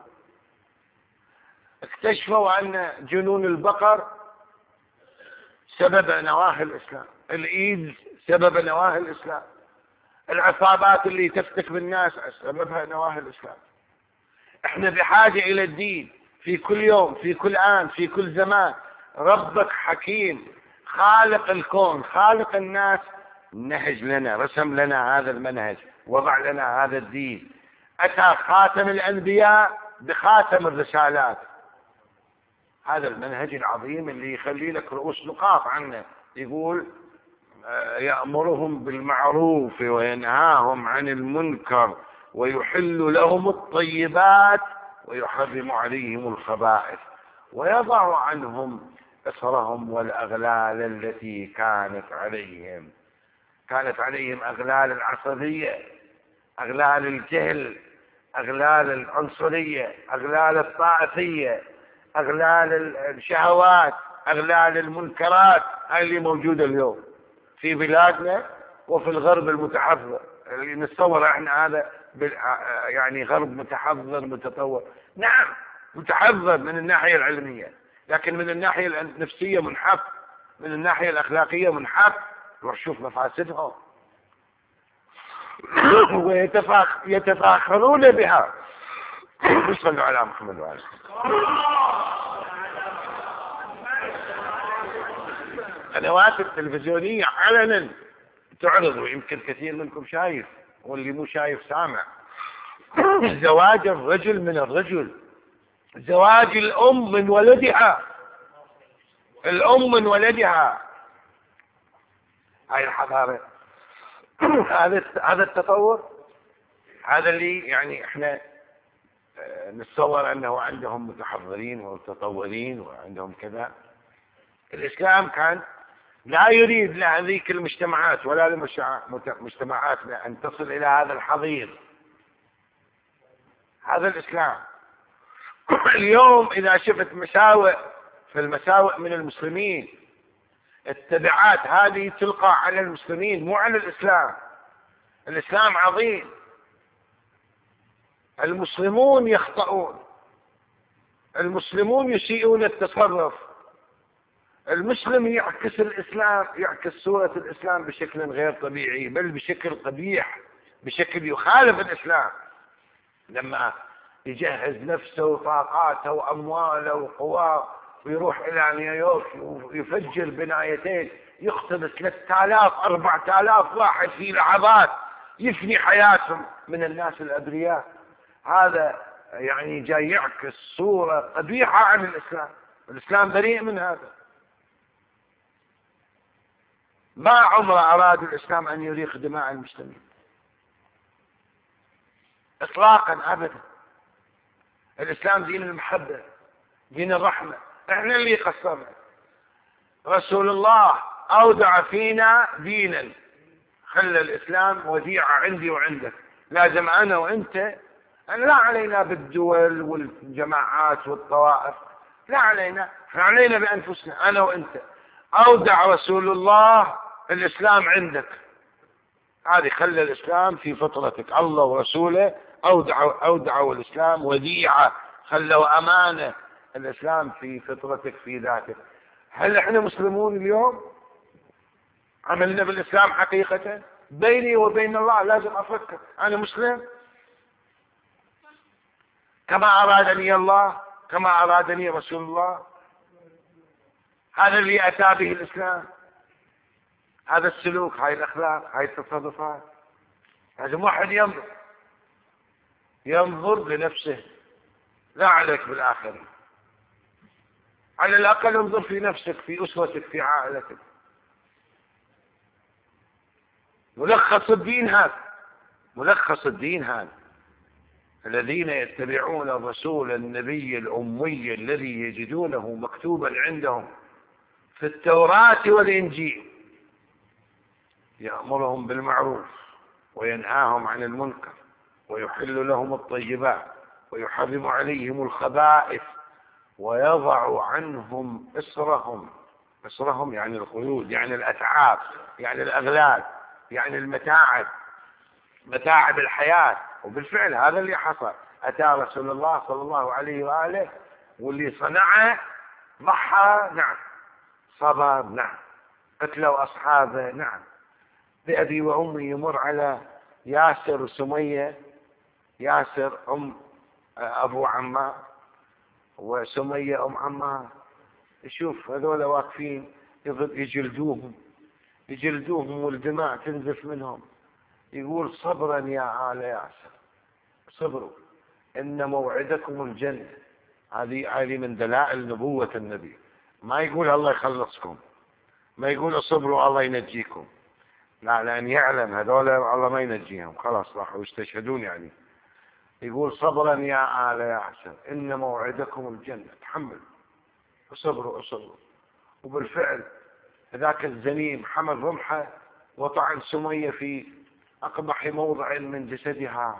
اكتشفوا أن جنون البقر سبب نواهي الإسلام، الإيدز سبب نواهي الإسلام، العصابات اللي تفتك بالناس سببها نواهي الإسلام. احنا بحاجة إلى الدين في كل يوم، في كل آن، في كل زمان. ربك حكيم، خالق الكون، خالق الناس، نهج لنا، رسم لنا هذا المنهج، وضع لنا هذا الدين. أتى خاتم الأنبياء بخاتم الرسالات. هذا المنهج العظيم اللي يخلي لك رؤوس نقاط عنه. يقول يأمرهم بالمعروف وينهاهم عن المنكر ويحل لهم الطيبات ويحرم عليهم الخبائث ويضع عنهم إصرهم والأغلال التي كانت عليهم. كانت عليهم أغلال العصبية، أغلال الجهل، أغلال العنصرية، أغلال الطائفية، أغلال الشهوات، أغلال المنكرات اللي موجودة اليوم في بلادنا وفي الغرب المتحضر. اللي نتصور احنا هذا يعني غرب متحضر متطور. نعم متحضر من الناحية العلمية، لكن من الناحية النفسية منحف، من الناحية الأخلاقية منحف. روح شوف مفاسدهم ويتفاخرون بها. صلوا على محمد وعلى القنوات التلفزيونية علنا تعرض، ويمكن كثير منكم شايف واللي مو شايف سامع، زواج الرجل من الرجل، زواج الأم من ولدها، الأم من ولدها. هاي الحضارة، هذا هذا التطور، هذا اللي يعني احنا نتصور انه عندهم متحضرين ومتطورين وعندهم كذا. الإسلام كان لا يريد لهذيك المجتمعات ولا لمجتمعاتنا أن تصل إلى هذا الحضيض. هذا الإسلام. اليوم إذا شفت مساوئ في المساوئ من المسلمين، التبعات هذه تلقى على المسلمين مو على الإسلام. الإسلام عظيم، المسلمون يخطئون، المسلمون يسيئون التصرف، المسلم يعكس الإسلام، يعكس صورة الإسلام بشكل غير طبيعي، بل بشكل قبيح، بشكل يخالف الإسلام. لما يجهز نفسه وطاقاته وأمواله وقواه ويروح إلى نيويورك ويفجر بنايتين، يقتل ثلاثة آلاف أربعة آلاف واحد في لحظات، يفني حياتهم من الناس الأبرياء، هذا يعني جاي يعكس صورة قبيحة عن الإسلام. الإسلام بريء من هذا. ما عمر أراد الإسلام أن يريق دماء المسلمين إطلاقا أبدا. الإسلام دين المحبة، دين الرحمة، احنا اللي قصرنا. رسول الله أودع فينا دينا، خلى الإسلام وديعة عندي وعندك، لازم أنا وأنت، أن لا علينا بالدول والجماعات والطوائف، لا علينا، احنا علينا بأنفسنا أنا وأنت. أودع رسول الله الإسلام عندك، هذه خلى الإسلام في فطرتك. الله ورسوله أودعوا أودعوا الإسلام وديعة، خلوا أمانة الإسلام في فطرتك في ذاتك. هل احنا مسلمون اليوم؟ عملنا بالإسلام حقيقة؟ بيني وبين الله لازم أفكر أنا مسلم كما أرادني الله، كما أرادني رسول الله. هذا اللي أتى به الإسلام، هذا السلوك، هاي الأخلاق، هاي التصرفات. لازم واحد ينظر ينظر لنفسه، لا عليك بالآخرين. على الأقل انظر في نفسك، في أسرتك، في عائلتك. ملخص الدين هذا، ملخص الدين هذا. الذين يتبعون الرسول النبي الأمي الذي يجدونه مكتوبا عندهم في التوراة والإنجيل، يأمرهم بالمعروف وينهاهم عن المنكر ويحل لهم الطيبات ويحرم عليهم الخبائث ويضع عنهم إصرهم. إصرهم يعني القيود، يعني الأتعاب، يعني الأغلال، يعني المتاعب، متاعب الحياة. وبالفعل هذا اللي حصل. أتى رسول الله صلى الله عليه وآله، واللي صنعه ضحى، نعم، صبر، نعم، قتلوا أصحابه، نعم. بأبي وأمي يمر على ياسر وسمية، ياسر أم أبو عمار وسمية أم عمار، يشوف هذول واقفين يجلدوهم يجلدوهم والدماء تنزف منهم، يقول صبرا يا آل ياسر، صبروا إن موعدكم الجنة. هذه هذه من دلائل نبوة النبي. ما يقول الله يخلصكم، ما يقول صبروا الله ينجيكم، لا، لأن يعلم هذول الله ما ينجيهم، خلاص راحوا يستشهدون. يعني يقول صبرا يا آل ياسر إن موعدكم الجنة، تحمل وصبروا اصبروا. وبالفعل ذاك الزنيم حمل رمحه وطعن سمية في أقبح موضع من جسدها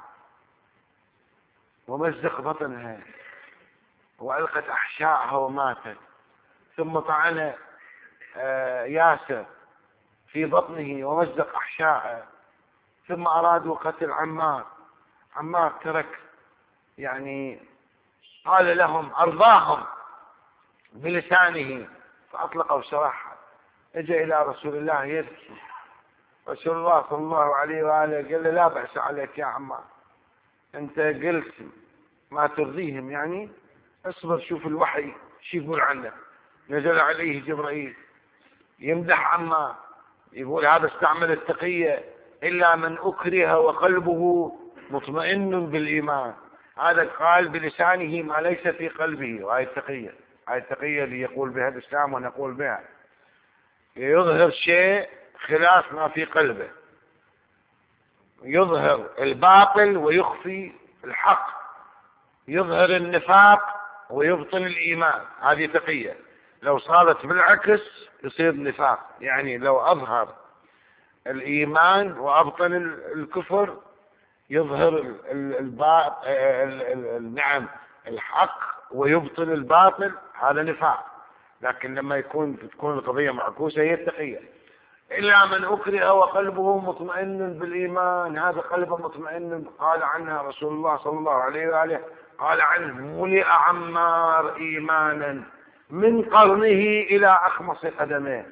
ومزق بطنها وألقت أحشائها وماتت. ثم طعن ياسر في بطنه ومزق أحشائه. ثم أرادوا قتل عمار. عمار ترك، يعني قال لهم أرضاهم بلسانه فأطلقوا سراحه. اجى إلى رسول الله يبكي. رسول الله صلى الله عليه وآله قال له لا بأس عليك يا عمار، أنت قلت ما ترضيهم، يعني اصبر، شوف الوحي شو يقول عنك. نزل عليه جبرائيل يمدح عمار، يقول هذا استعمل التقية، إلا من أكره وقلبه مطمئن بالإيمان. هذا قال بلسانه ما ليس في قلبه. وهي التقية، هاي التقية اللي يقول بها الإسلام ونقول بها، يظهر شيء خلاف ما في قلبه، يظهر الباطل ويخفي الحق، يظهر النفاق ويبطل الإيمان. هذه تقية. لو صارت بالعكس يصير نفاق، يعني لو أظهر الإيمان وأبطل الكفر يظهر النعم الحق ويبطل الباطل، هذا نفاق. لكن لما يكون تكون القضية معكوسة هي التقية. إلا من أكره وقلبه مطمئن بالإيمان، هذا قلبه مطمئن. قال عنها رسول الله صلى الله عليه وآله، قال عنه: ملئ عمار إيمانا من قرنه إلى أخمص قدمه.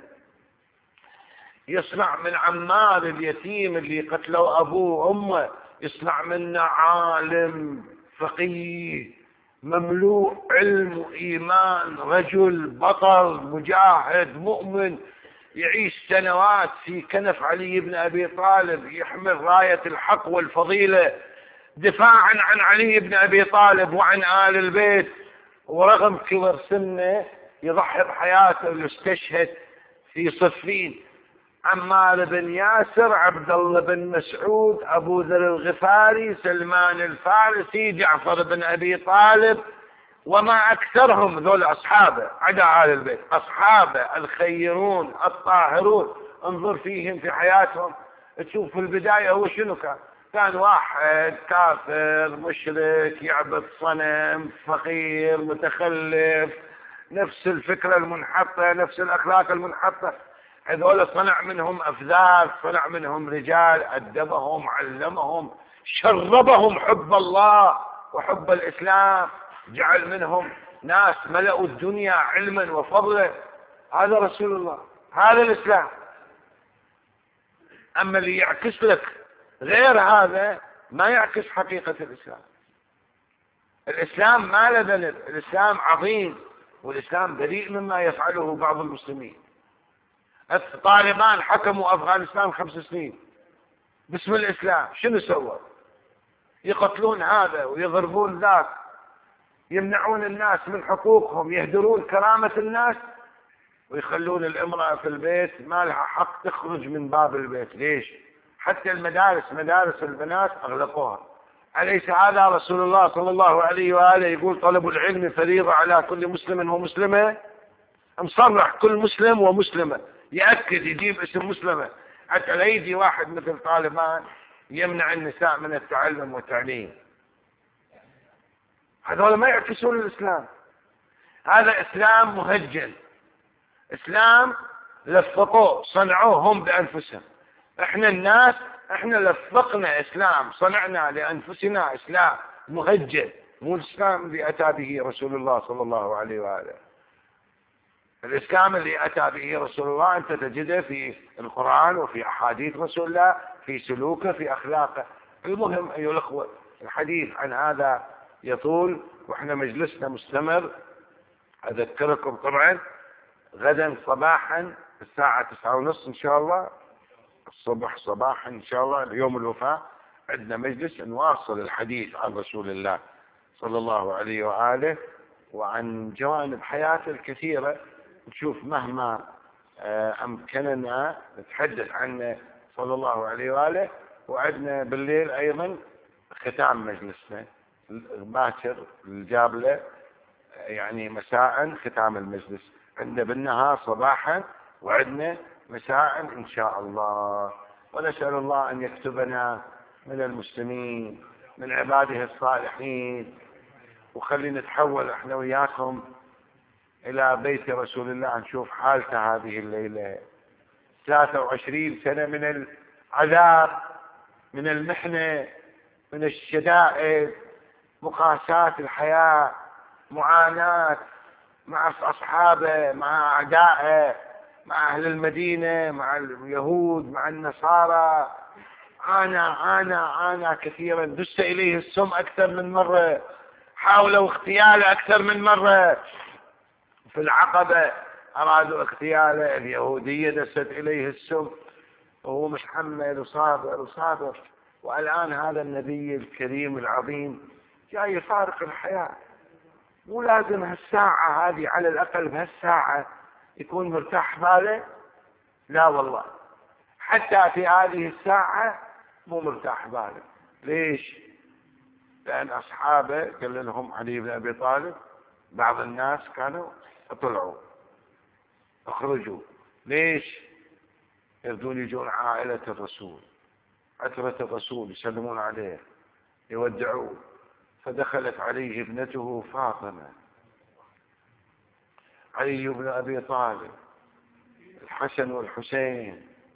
يصنع من عمار اليتيم اللي قتلوا أبوه وأمه، يصنع منه عالم فقيه مملوء علم وإيمان، رجل بطل مجاهد مؤمن، يعيش سنوات في كنف علي بن أبي طالب، يحمل راية الحق والفضيلة دفاعا عن علي بن أبي طالب وعن آل البيت، ورغم كبر سنه يضحي بحياته ويستشهد في صفين. عمار بن ياسر، عبد الله بن مسعود، أبو ذر الغفاري، سلمان الفارسي، جعفر بن أبي طالب، وما أكثرهم ذول أصحابه عدا آل البيت، أصحابه الخيرون الطاهرون. انظر فيهم في حياتهم، تشوف في البداية هو شنو كان؟ كان واحد كافر مشرك يعبد صنم، فقير متخلف، نفس الفكرة المنحطة، نفس الأخلاق المنحطة. هذول صنع منهم أفذاذ، صنع منهم رجال، أدبهم، علمهم، شربهم حب الله وحب الإسلام، جعل منهم ناس ملأوا الدنيا علما وفضلا. هذا رسول الله، هذا الإسلام. أما اللي يعكس لك غير هذا ما يعكس حقيقة الإسلام. الإسلام ما له ذنب، الإسلام عظيم، والإسلام بريء مما يفعله بعض المسلمين. الطالبان حكموا أفغانستان خمس سنين باسم الإسلام، شنو سووا؟ يقتلون هذا ويضربون ذاك، يمنعون الناس من حقوقهم، يهدرون كرامة الناس، ويخلون الامرأة في البيت ما لها حق تخرج من باب البيت. ليش؟ حتى المدارس، مدارس البنات أغلقوها. أليس هذا رسول الله صلى الله عليه وآله يقول: طلب العلم فريضة على كل مسلم ومسلمة؟ مصرح كل مسلم ومسلمة، يأكد يجيب اسم مسلمة، حتى لا يجي واحد مثل طالبان يمنع النساء من التعلم والتعليم. هذول ما يعكسون الإسلام. هذا إسلام مهجن، إسلام لفقوه، صنعوه هم بأنفسهم. احنا الناس احنا لفقنا إسلام، صنعنا لأنفسنا إسلام مهجن، مو الإسلام اللي أتى به رسول الله صلى الله عليه وآله. الإسلام اللي أتى به رسول الله أنت تجده في القرآن وفي أحاديث رسول الله، في سلوكه، في أخلاقه. المهم أيها الأخوة، الحديث عن هذا يطول، وإحنا مجلسنا مستمر. أذكركم طبعا غدا صباحا الساعة تسعة ونصف إن شاء الله، الصبح صباحا إن شاء الله يوم الوفاة، عندنا مجلس نواصل الحديث عن رسول الله صلى الله عليه وآله وعن جوانب حياته الكثيرة. نشوف مهما أمكننا نتحدث عنه صلى الله عليه وآله. وعندنا بالليل أيضا ختام مجلسنا باكر الجابلة، يعني مساء ختام المجلس. عندنا بالنهار صباحا وعندنا مساء إن شاء الله. ونسأل الله أن يكتبنا من المسلمين من عباده الصالحين، وخلي نتحول احنا وياكم إلى بيت رسول الله، نشوف حالته هذه الليلة. ثلاثة وعشرين سنة من العذاب، من المحنة، من الشدائد، مقاسات الحياة، معاناة مع أصحابه، مع أعدائه، مع أهل المدينة، مع اليهود، مع النصارى. عانى عانى عانى كثيرا، دس إليه السم أكثر من مرة، حاولوا اغتياله أكثر من مرة. في العقبة أرادوا اغتياله، اليهودية دست إليه السم وهو متحمل وصابر وصابر. والآن هذا النبي الكريم العظيم جاي يفارق الحياة. مو لازم هالساعة هذه، على الأقل بهالساعة يكون مرتاح باله؟ لا والله، حتى في هذه الساعة مو مرتاح باله. ليش؟ لأن أصحابه قال لهم علي بن أبي طالب، بعض الناس كانوا اطلعوا اخرجوا. ليش؟ يريدون يجون عائلة الرسول، عترة الرسول، يسلمون عليه، يودعوه. فدخلت عليه ابنته فاطمة، علي بن أبي طالب، الحسن والحسين،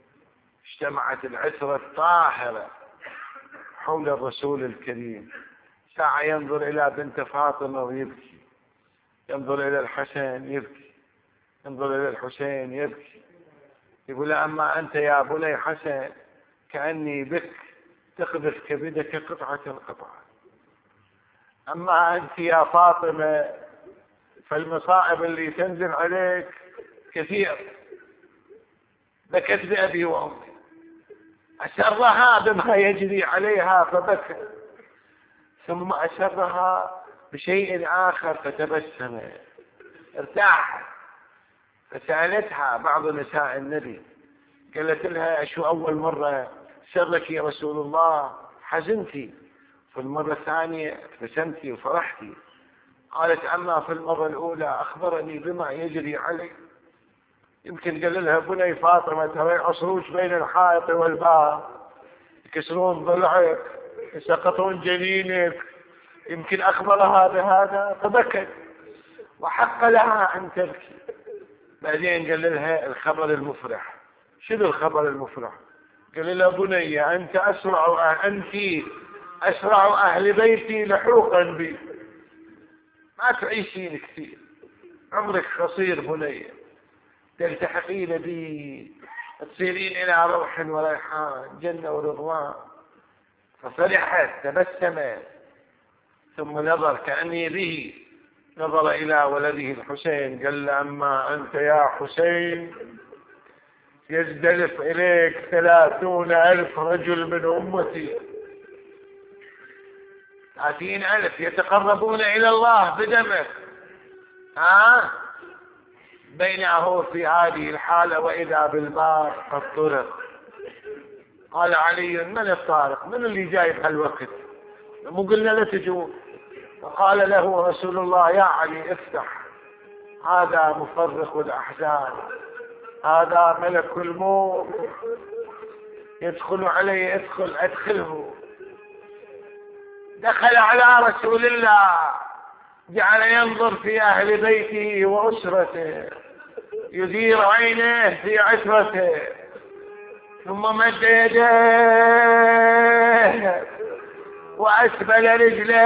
اجتمعت العترة الطاهرة حول الرسول الكريم. ساعة ينظر إلى بنت فاطمة ويبكي، ينظر إلى الحسن يبكي، ينظر إلى الحسين يبكي، يقول أما أنت يا بني حسن كأني بك تقذف كبدك قطعة القطعة، أما أنت يا فاطمة فالمصائب اللي تنزل عليك كثير. بكت بأبي وأمي، أسرها بما يجري عليها فبكى، ثم أسرها بشيء آخر فتبسم ارتاح. فسألتها بعض نساء النبي، قالت لها شو أول مرة سرك يا رسول الله حزنتي، في المرة الثانية ابتسمتي وفرحتي؟ قالت أما في المرة الأولى أخبرني بما يجري علي. يمكن قال لها بني فاطمة ترى يعصروش بين الحائط والباب، يكسرون ضلعك، يسقطون جنينك، يمكن أخبرها بهذا فبكت وحق لها أن تبكي. بعدين قال لها الخبر المفرح. شنو الخبر المفرح؟ قال لها بني أنت أسرع أنت أسرع أهل بيتي لحوقا بي، ما تعيشين كثير، عمرك قصير بني، تلتحقين بي تصيرين إلى روح وريحان جنة ورضوان. ففرحت تبسمت، ثم نظر كأني به، نظر إلى ولده الحسين قال له أما أنت يا حسين يزدلف إليك ثلاثون ألف رجل من أمتي، ثلاثين ألف يتقربون إلى الله بدمك، ها بينه في هذه الحالة وإذا بالباب قد طرق. قال علي من الطارق؟ من اللي جاي بهالوقت؟ مو قلنا لا تجون؟ فقال له رسول الله يا علي افتح، هذا مفرق الأحزان، هذا ملك الموت يدخل عليه، ادخل ادخله. دخل على رسول الله، جعل ينظر في أهل بيته وأسرته، يدير عينه في عترته، ثم مد يديه وأسبل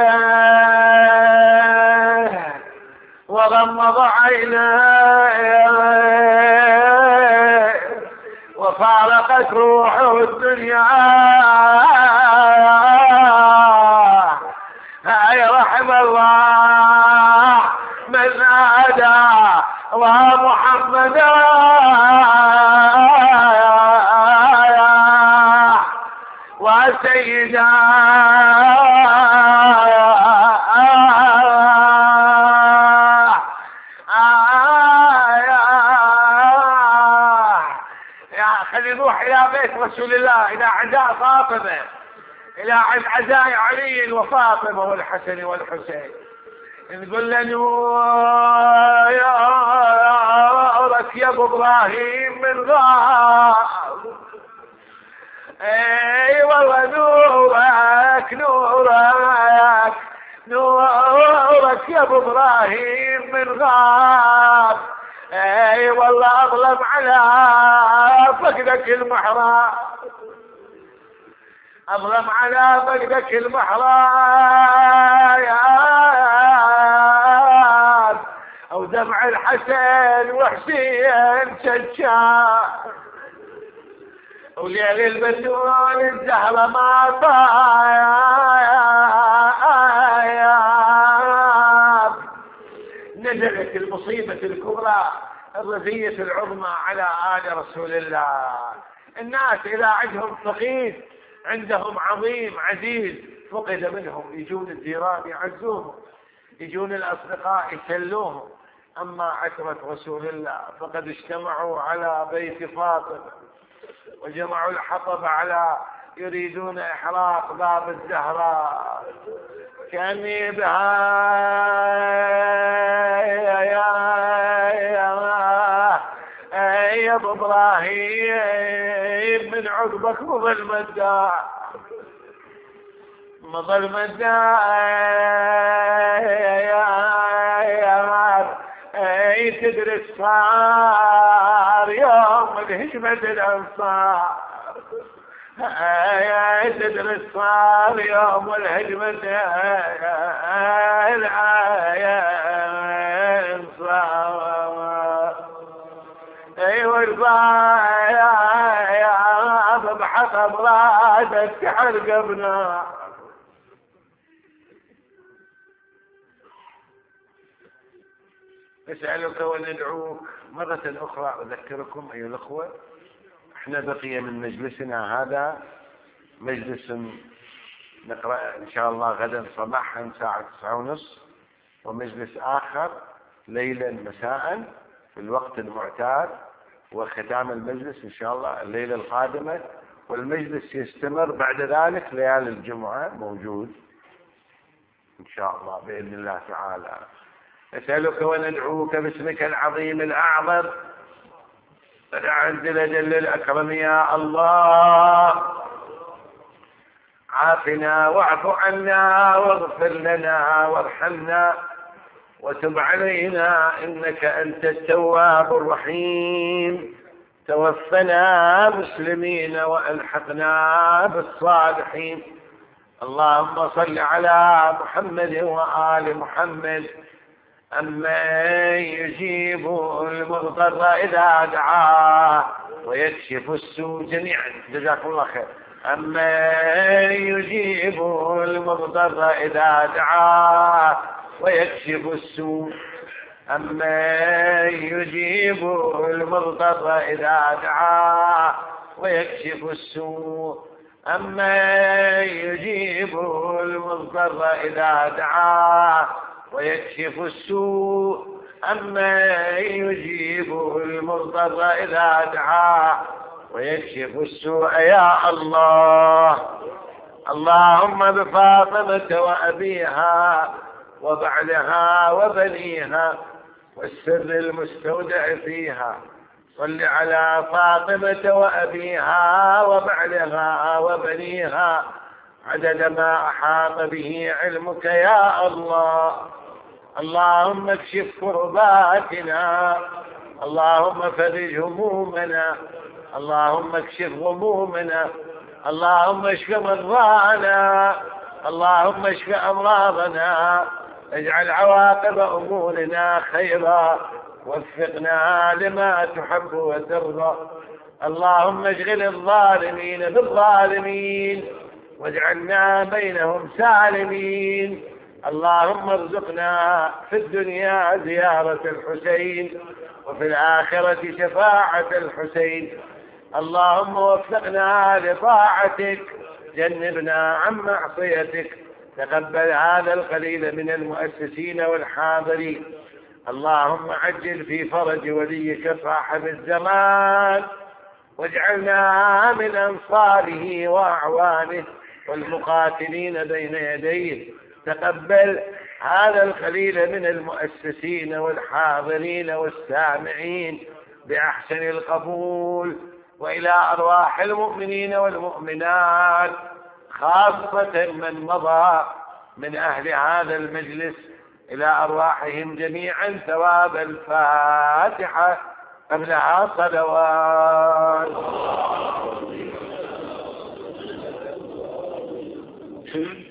رجليه وغمض عينيه وفارقت روحه الدنيا. هاي رحم الله من نادى ومحمدا وسيدا. خلي نروح إلى بيت رسول الله، إلى عزاء فاطمة، إلى عزاء علي وفاطمة والحسن والحسين. نقول له نورك يا ابو ابراهيم من غار، اي والله نورك نورك نورك يا ابو ابراهيم من غار، اي والله اظلم على فقدك المحراب، اظلم على فقدك المحراب، او دمع الحسن وحسين شجار، وليل البتول الزهرة ما طايب. نزلت المصيبة الكبرى الرزية العظمى على آل رسول الله. الناس إذا عندهم فقيد، عندهم عظيم عزيز فقد منهم، يجون الجيران يعزوهم، يجون الأصدقاء يسلوهم. أما عشرة رسول الله فقد اجتمعوا على بيت فاطمة وجمعوا الحطب على يريدون إحراق باب الزهراء. كأني بها يا ابو ابراهيم من عقبك مظل مدار، مظل مدار اي تدرس صار يوم الهجمة الانصار. يا تدرس صار يوم الهجمة العاين صار ايوه البايا يا بحطب راسك تحرق ابناء. نسألك وندعوك مرة أخرى. أذكركم أيها الأخوة، احنا بقي من مجلسنا هذا مجلس نقرأ إن شاء الله غدا صباحا الساعة تسعة ونصف، ومجلس آخر ليلا مساء في الوقت المعتاد، وختام المجلس إن شاء الله الليلة القادمة، والمجلس يستمر بعد ذلك ليالي الجمعة موجود إن شاء الله بإذن الله تعالى. نسألك وندعوك باسمك العظيم الأعظم الأعز الأجل الأكرم يا الله، عافنا واعف عنا واغفر لنا وارحمنا وتب علينا إنك أنت التواب الرحيم. توفنا مسلمين وألحقنا بالصالحين. اللهم صل على محمد وآل محمد، أمن يجيب المضطر إذا دعاه ويكشف السوء جميعا. جزاكم الله خير. أمن يجيب المضطر إذا دعاه ويكشف السوء، أمن يجيب المضطر إذا دعاه ويكشف السوء، أمن يجيب المضطر إذا دعاه ويكشف السوء، أمن يجيب المضطر إذا دعاه ويكشف السوء يا الله. اللهم بفاطمة وأبيها وبعلها وبنيها والسر المستودع فيها، صل على فاطمة وأبيها وبعلها وبنيها عدد ما أحاط به علمك يا الله. اللهم اكشف كرباتنا، اللهم فرج همومنا، اللهم اكشف غمومنا، اللهم اشف مرضانا، اللهم اشف أمراضنا، اجعل عواقب أمورنا خيرا، وفقنا لما تحب وترضى. اللهم اشغل الظالمين بالظالمين واجعلنا بينهم سالمين. اللهم ارزقنا في الدنيا زيارة الحسين وفي الآخرة شفاعة الحسين. اللهم وفقنا لطاعتك، جنبنا عن معصيتك. تقبل هذا القليل من المؤسسين والحاضرين. اللهم عجل في فرج وليك صاحب الزمان، واجعلنا من أنصاره وأعوانه والمقاتلين بين يديه. تقبل هذا القليل من المؤسسين والحاضرين والسامعين بأحسن القبول، وإلى أرواح المؤمنين والمؤمنات خاصة من مضى من أهل هذا المجلس، إلى أرواحهم جميعا ثواب الفاتحة قبلها صلوات.